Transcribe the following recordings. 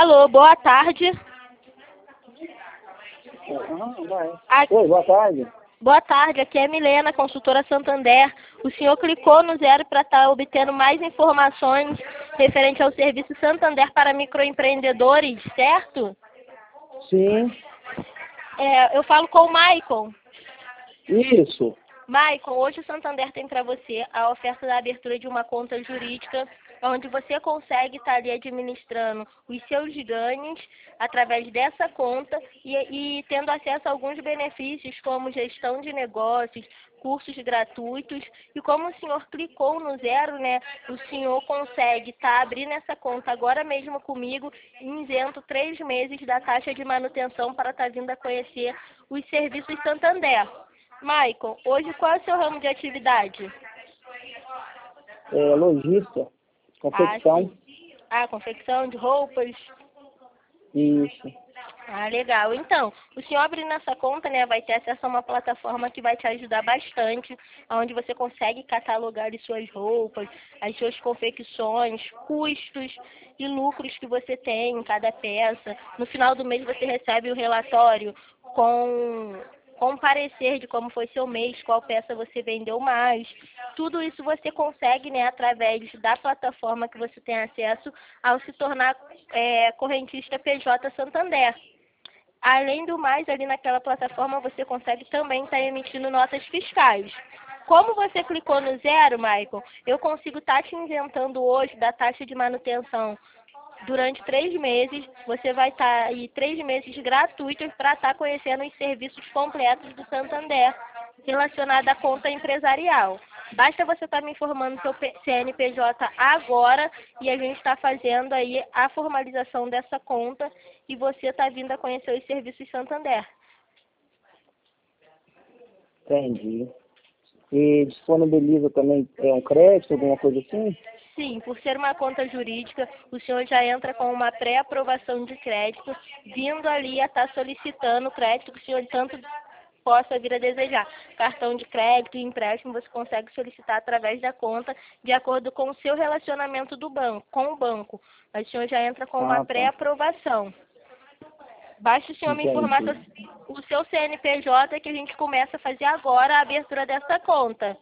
Alô, boa tarde. Oi, boa tarde. Boa tarde, aqui é Milena, consultora Santander. O senhor clicou no 0 para estar obtendo mais informações referente ao serviço Santander para microempreendedores, certo? Sim. Eu falo com o Maicon. Isso. Maicon, hoje o Santander tem para você a oferta da abertura de uma conta jurídica, onde você consegue estar ali administrando os seus ganhos através dessa conta e tendo acesso a alguns benefícios, como gestão de negócios, cursos gratuitos. E como o senhor clicou no 0, né, o senhor consegue estar abrindo essa conta agora mesmo comigo, isento 3 meses da taxa de manutenção para estar vindo a conhecer os serviços Santander. Maicon, hoje qual é o seu ramo de atividade? Logística, confecção. Confecção de roupas. Isso. Legal. Então, o senhor abrindo essa conta, né, vai ter acesso a uma plataforma que vai te ajudar bastante, onde você consegue catalogar as suas roupas, as suas confecções, custos e lucros que você tem em cada peça. No final do mês você recebe o relatório com parecer de como foi seu mês, qual peça você vendeu mais. Tudo isso você consegue, né, através da plataforma que você tem acesso ao se tornar correntista PJ Santander. Além do mais, ali naquela plataforma você consegue também estar emitindo notas fiscais. Como você clicou no 0, Maicon, eu consigo estar te isentando hoje da taxa de manutenção durante 3 meses. Você vai estar aí 3 meses gratuitos para estar conhecendo os serviços completos do Santander relacionados à conta empresarial. Basta você estar me informando seu CNPJ agora e a gente está fazendo aí a formalização dessa conta e você está vindo a conhecer os serviços Santander. Entendi. E disponibiliza também um crédito, alguma coisa assim? Sim, por ser uma conta jurídica, o senhor já entra com uma pré-aprovação de crédito, vindo ali a estar solicitando o crédito que o senhor tanto possa vir a desejar. Cartão de crédito e empréstimo você consegue solicitar através da conta, de acordo com o seu relacionamento com o banco. Mas o senhor já entra com uma pré-aprovação. Basta o senhor me informar o seu CNPJ que a gente começa a fazer agora a abertura dessa conta.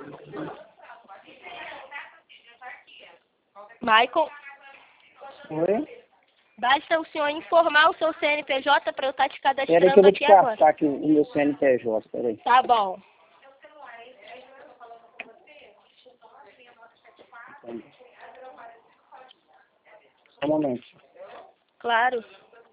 Maicon? Oi? Basta o senhor informar o seu CNPJ para eu estar te Espera aí que eu cadastrando vou te aqui agora. passar aqui o meu CNPJ, espera aí. Tá bom. Um momento. Claro.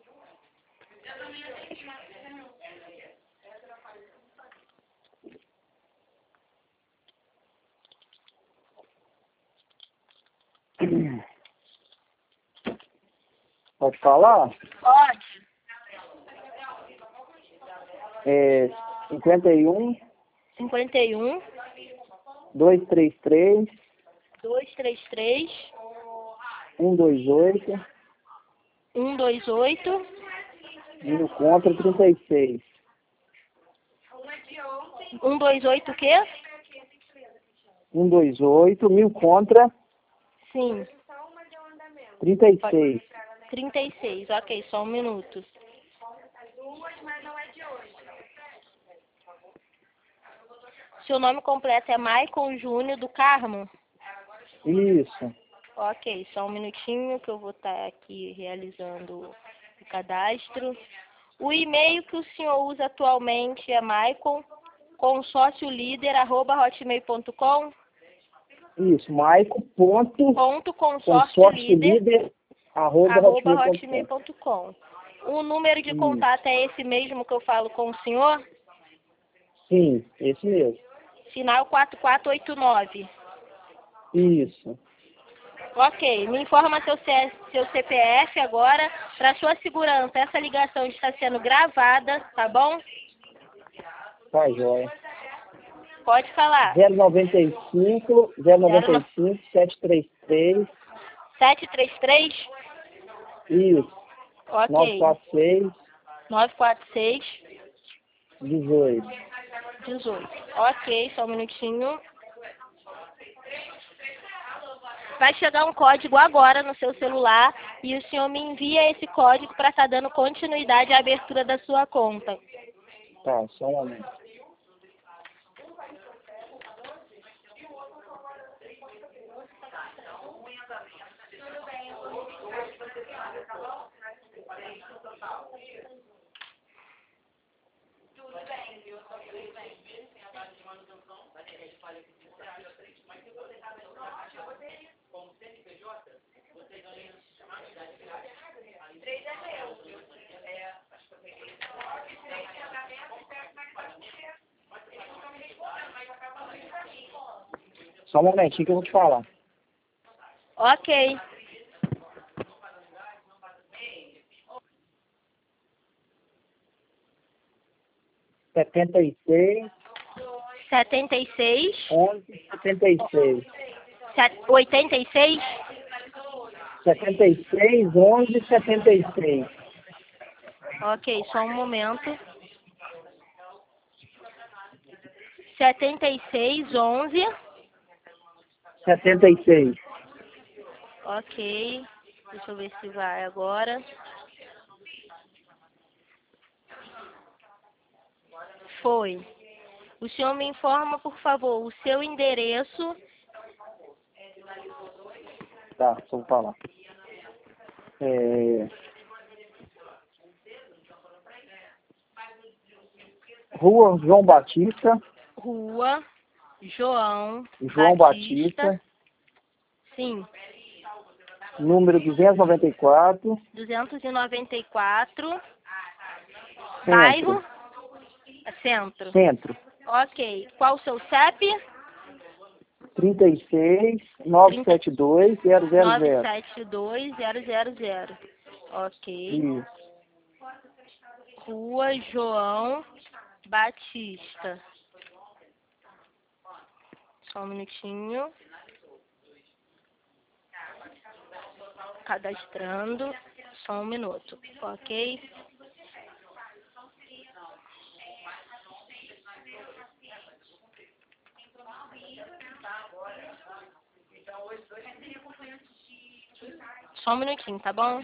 Pode falar? Pode. 51 51 233 233 128 128 mil contra 36. 128 o quê? 128 mil contra Sim. 36. 36, ok, só um minuto. Seu nome completo é Maicon Júnior do Carmo? Isso. Ok, só um minutinho que eu vou estar aqui realizando o cadastro. O e-mail que o senhor usa atualmente é maicon.consórciolíder@hotmail.com? Isso, Maico.consorciolíder@hotmail.com. O número de contato é esse mesmo que eu falo com o senhor? Sim, esse mesmo. Final 4489. Isso. Ok, me informa seu CPF agora. Para sua segurança, essa ligação está sendo gravada, tá bom? Tá, joia. Pode falar. 095 733. 733? Isso. Ok. 946 946 18. 18. Ok, só um minutinho. Vai chegar um código agora no seu celular e o senhor me envia esse código para estar dando continuidade à abertura da sua conta. Tá, só um momento. Só um momentinho que eu vou te falar. Ok. Setenta e seis, 76, 11, 76. 86, 76, 11, 76. ok, só um momento. 76, 11, 76. ok, deixa eu ver se vai agora. Foi. O senhor me informa, por favor, o seu endereço. Tá, só vou falar. Rua João Batista. Rua João Batista. Sim. Número 294. 294. Centro. Bairro? Centro. Centro. Ok. Qual o seu CEP? 36 972 000. 972 000. Ok. Isso. Rua João Batista. Só um minutinho. Cadastrando. Só um minuto. Ok. Só um minutinho, tá bom?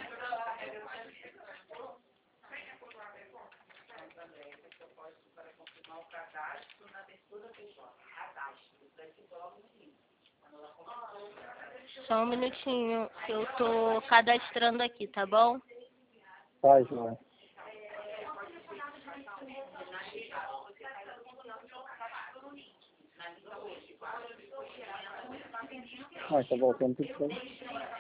Só um minutinho, que eu tô cadastrando aqui, tá bom? Tá, João. Tá voltando tudo certo.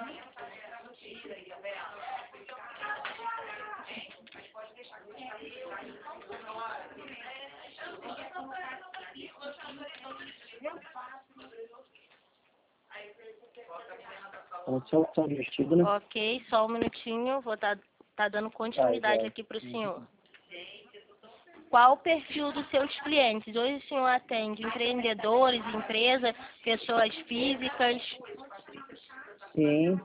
São vestido, né? Ok, só um minutinho, vou tá dando continuidade aqui pro senhor. Qual o perfil dos seus clientes? Hoje o senhor atende empreendedores, empresas, pessoas físicas? Sim.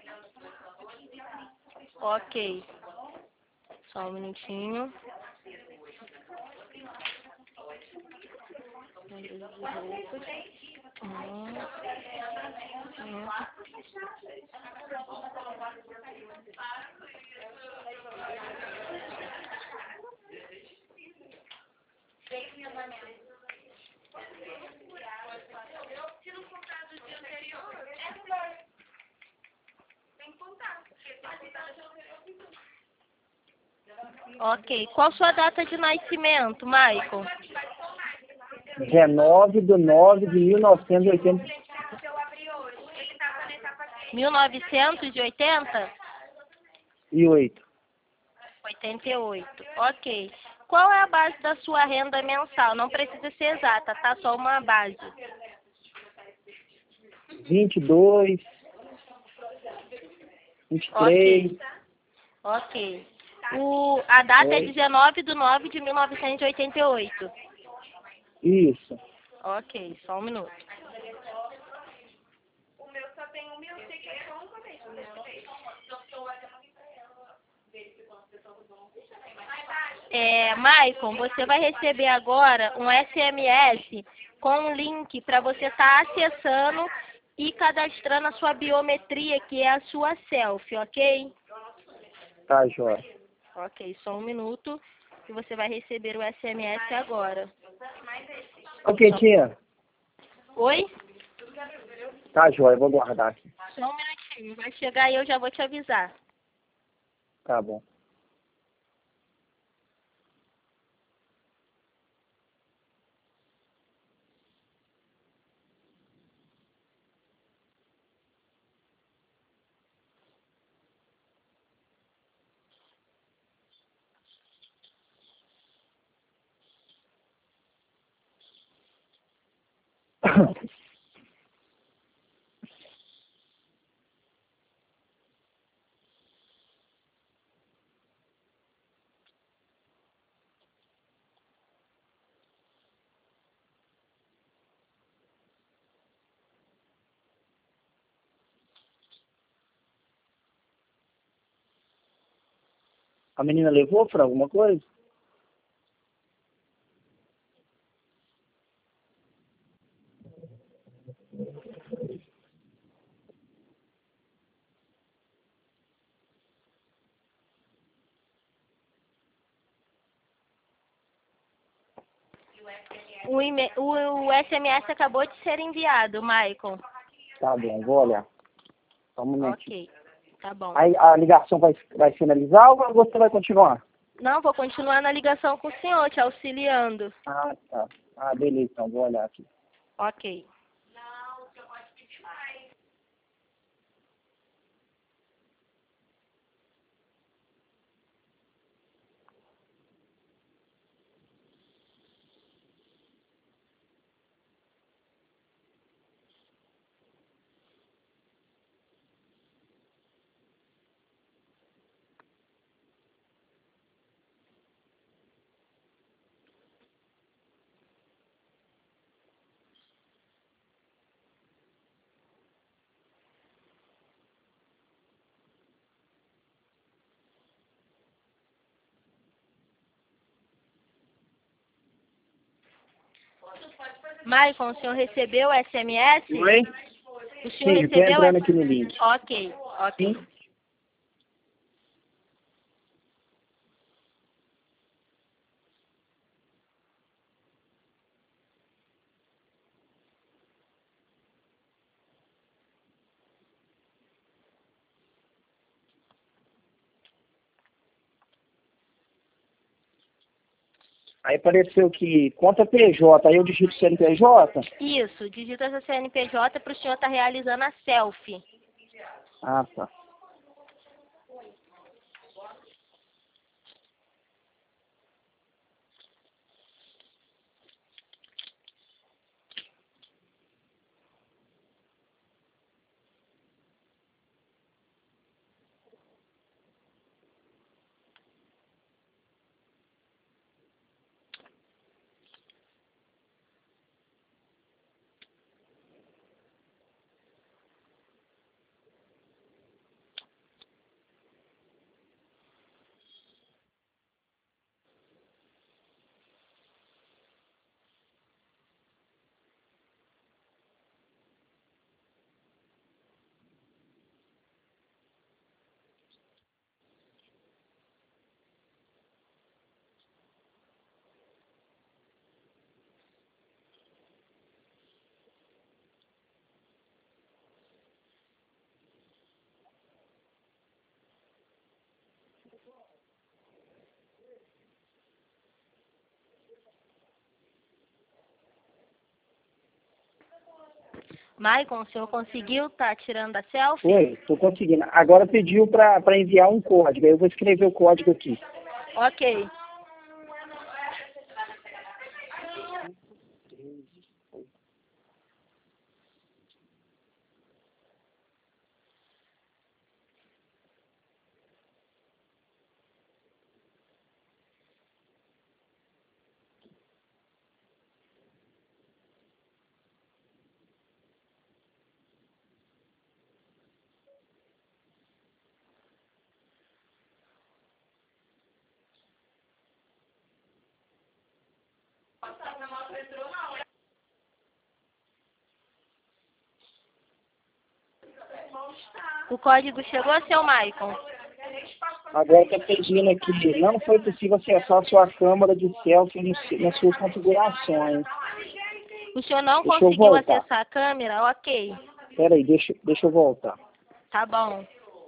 Ok. Só um minutinho. Ok. Qual sua data de nascimento, Michael? 19/9/1980. 1980? 8. 88. Ok. Qual é a base da sua renda mensal? Não precisa ser exata, tá? Só uma base. 22. 23. Ok. A data é 19/9/1988. Isso. Ok, só um minuto. Maicon, você vai receber agora um SMS com um link para você estar acessando e cadastrando a sua biometria, que é a sua selfie, ok? Tá, joia. Ok, só um minuto e você vai receber o SMS agora. Ok, tia. Oi? Tá, joia, vou guardar aqui. Só um minutinho, vai chegar e eu já vou te avisar. Tá bom. A menina levou pra alguma coisa? O SMS acabou de ser enviado, Maicon. Tá bom, vou olhar. Só um momentinho. Ok, tá bom. Aí a ligação vai finalizar ou você vai continuar? Não, vou continuar na ligação com o senhor, te auxiliando. Ah, tá. Ah, beleza, então vou olhar aqui. Ok. Maicon, o senhor recebeu o SMS? Oi? O senhor Sim, tô recebeu entrando aqui no link. Ok, ok. Sim? Aí apareceu que conta PJ, aí eu digito CNPJ. Isso, digita essa CNPJ para o senhor estar realizando a selfie. Ah, tá. Maicon, o senhor conseguiu estar tirando a selfie? Oi, tô conseguindo. Agora pediu para enviar um código, aí eu vou escrever o código aqui. Ok. O código chegou, seu Maicon? Agora está pedindo aqui, não foi possível acessar a sua câmera de selfie nas suas configurações. O senhor não Deixa eu conseguiu voltar. acessar a câmera? Ok. Espera aí, deixa eu voltar. Tá bom.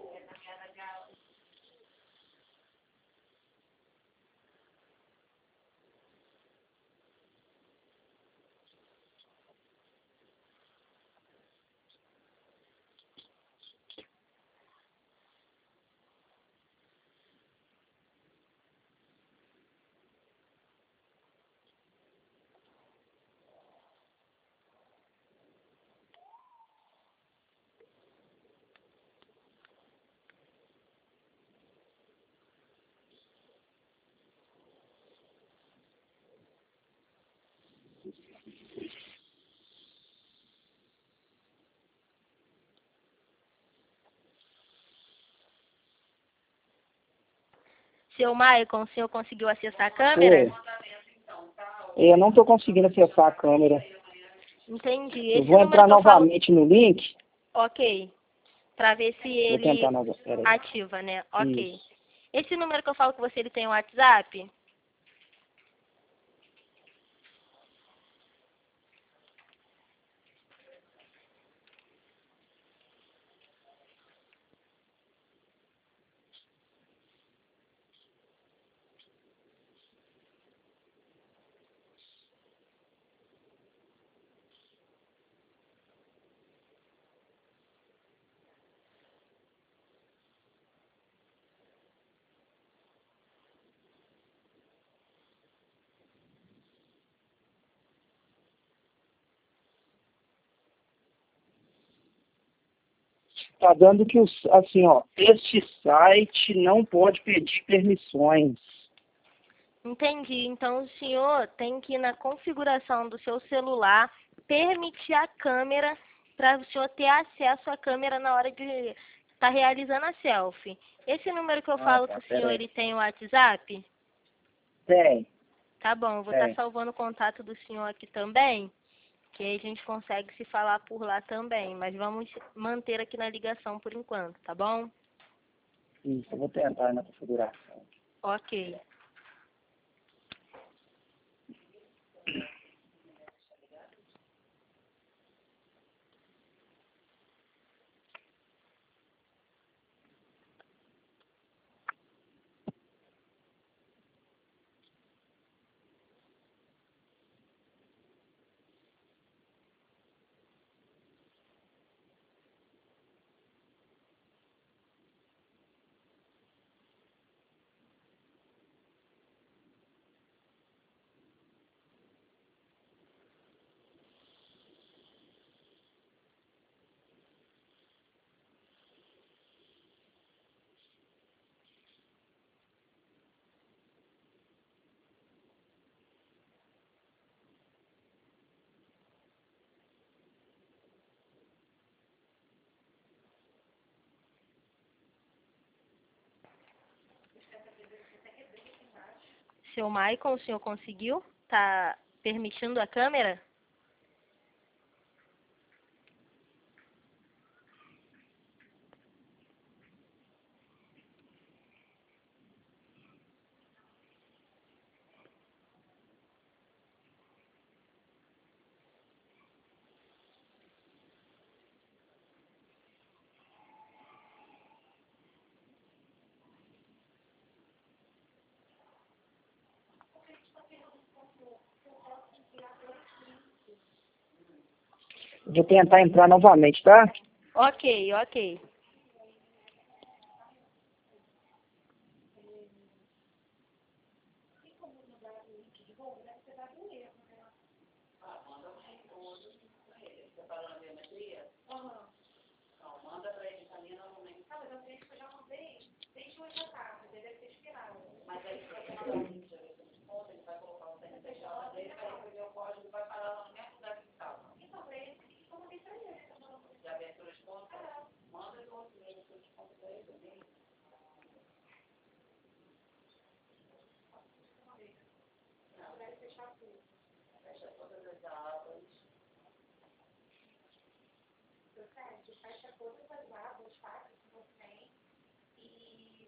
Seu Maicon, o senhor conseguiu acessar a câmera? Eu não estou conseguindo acessar a câmera. Entendi. Eu Esse vou número entrar que eu falo... novamente no link. Ok. Pra ver se Vou ele tentar novamente. Espera aí. ativa, né? Ok. Isso. Esse número que eu falo com você, ele tem o WhatsApp? Está dando que, assim, ó, este site não pode pedir permissões. Entendi. Então o senhor tem que ir na configuração do seu celular, permitir a câmera para o senhor ter acesso à câmera na hora de estar realizando a selfie. Esse número que eu Ah, falo tá, com o senhor, peraí. ele tem o WhatsApp? Tem, Tá bom, eu vou estar tem. salvando o contato do senhor aqui também, que aí a gente consegue se falar por lá também. Mas vamos manter aqui na ligação por enquanto, tá bom? Isso, eu vou tentar na configuração. Ok. Seu Maicon, o senhor conseguiu? Tá permitindo a câmera? Vou tentar entrar novamente, tá? Ok, ok.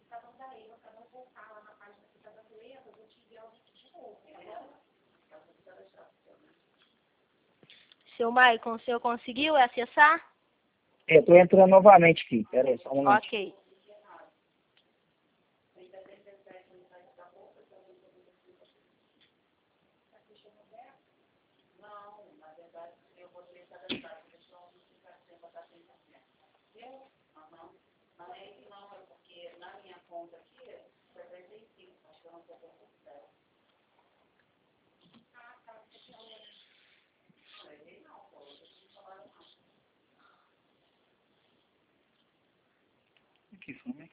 Seu Maicon, o senhor conseguiu acessar? Eu estou entrando novamente aqui. Pera aí, só um momento. Ok. Aqui, só um momento.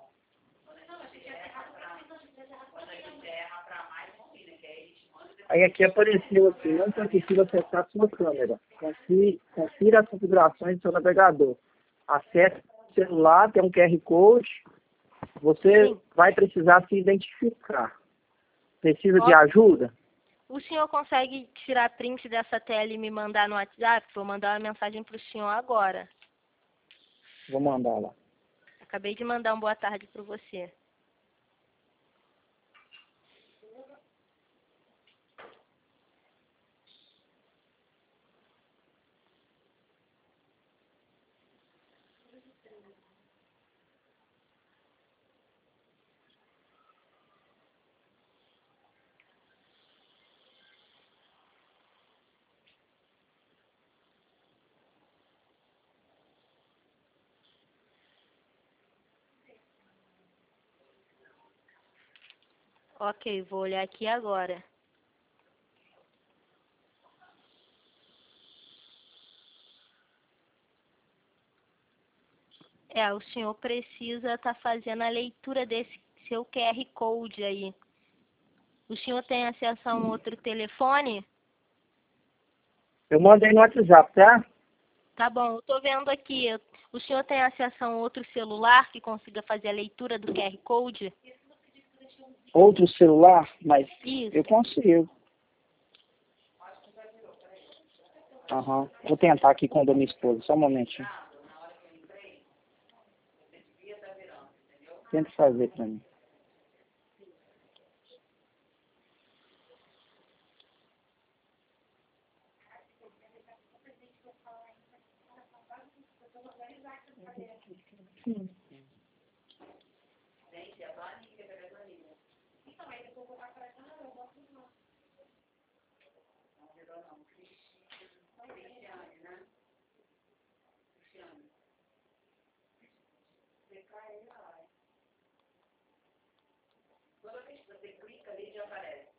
Aí aqui apareceu assim, não foi possível acessar a sua câmera. Confira as configurações do seu navegador. Acesse o celular, tem um QR Code. Você Sim. vai precisar se identificar. Precisa de Ok. ajuda? O senhor consegue tirar print dessa tela e me mandar no WhatsApp? Vou mandar uma mensagem para o senhor agora. Vou mandar lá. Acabei de mandar um boa tarde para você. Ok, vou olhar aqui agora. O senhor precisa estar fazendo a leitura desse seu QR Code aí. O senhor tem acesso a um outro telefone? Eu mandei no WhatsApp, tá? Tá bom, eu tô vendo aqui. O senhor tem acesso a um outro celular que consiga fazer a leitura do QR Code? Outro celular, mas Isso. eu consigo. Aham. Vou tentar aqui com a da minha esposa, só um momentinho. Tenta fazer pra mim. Toda vez que você clica ali, já aparece.